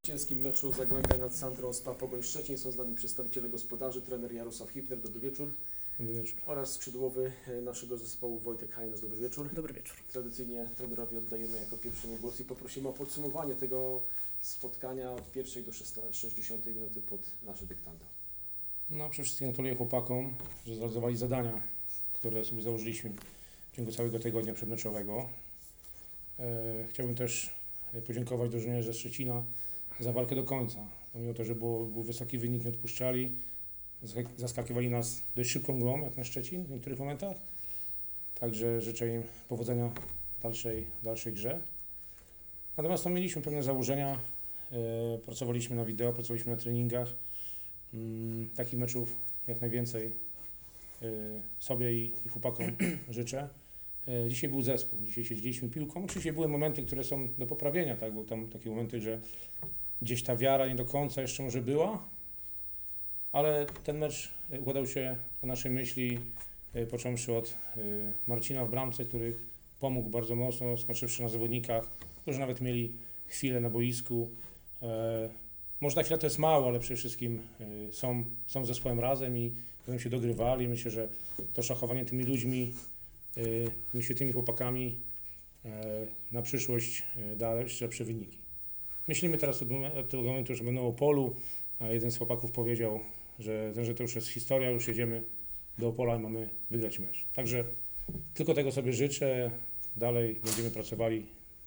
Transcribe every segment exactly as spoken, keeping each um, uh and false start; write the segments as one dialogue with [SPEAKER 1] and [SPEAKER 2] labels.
[SPEAKER 1] zwycięskim meczu Zagłębia nad Sandro Spa Pogoń Szczecin. Są z nami przedstawiciele gospodarzy, trener Jarosław Hipner, dobry wieczór.
[SPEAKER 2] Dobry wieczór.
[SPEAKER 1] Oraz skrzydłowy naszego zespołu Wojtek Hajnos, dobry wieczór.
[SPEAKER 3] Dobry wieczór.
[SPEAKER 1] Tradycyjnie trenerowi oddajemy jako pierwszemu głos i poprosimy o podsumowanie tego spotkania od pierwszej do sześćdziesiątej minuty pod nasze dyktando.
[SPEAKER 2] No, przede wszystkim gratuluję chłopakom, że zrealizowali zadania, które sobie założyliśmy w ciągu całego tygodnia przedmeczowego. E, chciałbym też podziękować drużynie ze Szczecina za walkę do końca. Pomimo to, że było, był wysoki wynik, nie odpuszczali, zaskakiwali nas dość szybką grą, jak na Szczecin w niektórych momentach. Także życzę im powodzenia w dalszej, dalszej grze. Natomiast to mieliśmy pewne założenia, e, pracowaliśmy na wideo, pracowaliśmy na treningach. Mm, takich meczów jak najwięcej y, sobie i, i chłopakom życzę. Y, dzisiaj był zespół, dzisiaj siedzieliśmy piłką. Oczywiście były momenty, które są do poprawienia, tak? Były tam takie momenty, że gdzieś ta wiara nie do końca jeszcze może była, ale ten mecz układał się po naszej myśli, y, począwszy od y, Marcina w bramce, który pomógł bardzo mocno, skończywszy na zawodnikach, którzy nawet mieli chwilę na boisku. Y, Może ta chwila to jest mało, ale przede wszystkim y, są, są zespołem razem i będą się dogrywali. Myślę, że to szachowanie tymi ludźmi, y, tymi świetnymi chłopakami y, na przyszłość y, da jeszcze lepsze wyniki. Myślimy teraz od, momen- od tego momentu, że będą o polu, a jeden z chłopaków powiedział, że, że to już jest historia, już jedziemy do Opola i mamy wygrać mecz. Także tylko tego sobie życzę. Dalej będziemy pracowali.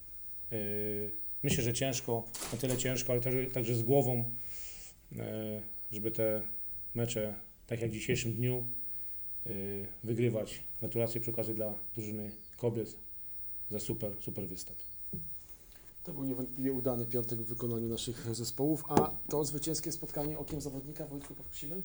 [SPEAKER 2] Y, Myślę, że ciężko, na tyle ciężko, ale także, także z głową, e, żeby te mecze, tak jak w dzisiejszym dniu, e, wygrywać. Gratulacje przy okazji dla drużyny kobiet za super, super występ.
[SPEAKER 1] To był niewątpliwie udany piątek w wykonaniu naszych zespołów, a to zwycięskie spotkanie okiem zawodnika, Wojtku, poprosimy?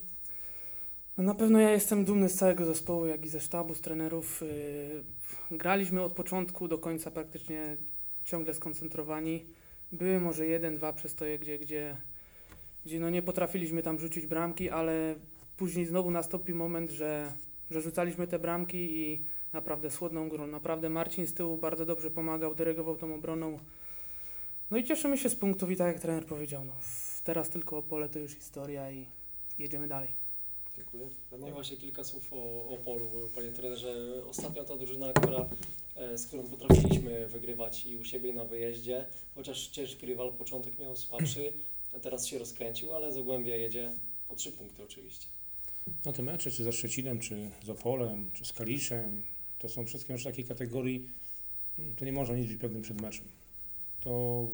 [SPEAKER 3] No na pewno ja jestem dumny z całego zespołu, jak i ze sztabu, z trenerów. Yy, graliśmy od początku do końca praktycznie ciągle skoncentrowani. Były może jeden, dwa przestoje, gdzie, gdzie, gdzie no nie potrafiliśmy tam rzucić bramki, ale później znowu nastąpił moment, że, że rzucaliśmy te bramki i naprawdę słodną grą. Naprawdę Marcin z tyłu bardzo dobrze pomagał, dyrygował tą obroną. No i cieszymy się z punktów i tak jak trener powiedział, no, teraz tylko Opole to już historia i jedziemy dalej.
[SPEAKER 1] Dziękuję.
[SPEAKER 4] No i właśnie kilka słów o Opolu, panie trenerze. Ostatnio ta drużyna, która, z którą potrafiliśmy wygrywać i u siebie i na wyjeździe, chociaż ciężki rywal, początek miał słabszy, a teraz się rozkręcił, ale Zagłębie jedzie po trzy punkty oczywiście.
[SPEAKER 2] No te mecze, czy ze Szczecinem, czy z Opolem, czy z Kaliszem, to są wszystkie mecze takiej kategorii, to nie można nic być pewnym przed meczem. To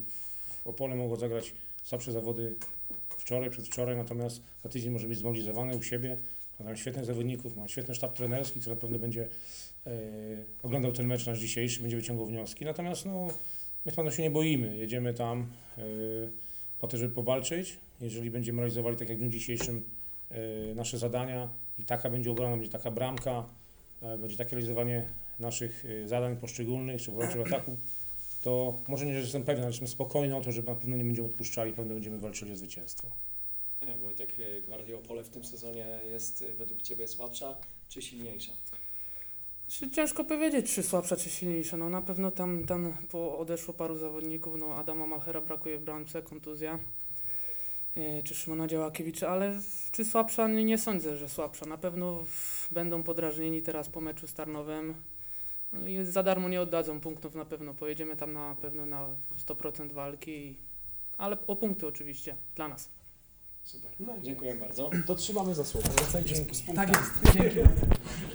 [SPEAKER 2] w Opole mogło zagrać słabsze zawody wczoraj, przedwczoraj, natomiast za tydzień może być zmobilizowany u siebie. Ma tam świetnych zawodników, ma świetny sztab trenerski, który na pewno będzie e, oglądał ten mecz nasz dzisiejszy, będzie wyciągał wnioski. Natomiast no, my na pewno się nie boimy. Jedziemy tam e, po to, żeby powalczyć. Jeżeli będziemy realizowali tak jak w dniu dzisiejszym e, nasze zadania i taka będzie obrona, będzie taka bramka, e, będzie takie realizowanie naszych e, zadań poszczególnych, czy w obronie, czy w ataku, to może nie, że jestem pewien, ale jestem spokojny o to, że na pewno nie będziemy odpuszczali, pewno będziemy walczyli o zwycięstwo.
[SPEAKER 4] Wojtek, Gwardia Opole w tym sezonie jest według Ciebie słabsza czy silniejsza?
[SPEAKER 3] Znaczy, ciężko powiedzieć, czy słabsza, czy silniejsza. No na pewno tam, tam po odeszło paru zawodników, no Adama Malchera brakuje w bramce, kontuzja, yy, czy Szymona Działakiewicza, ale czy słabsza? Nie, nie sądzę, że słabsza. Na pewno w, będą podrażnieni teraz po meczu z Tarnowem. No i za darmo nie oddadzą punktów na pewno. Pojedziemy tam na pewno na sto procent walki, ale o punkty oczywiście dla nas.
[SPEAKER 4] Super.
[SPEAKER 1] No,
[SPEAKER 4] Dziękuję bardzo.
[SPEAKER 1] to trzymamy za słowo. Wracajcie z, z punktami.
[SPEAKER 3] Tak jest. Dzięki.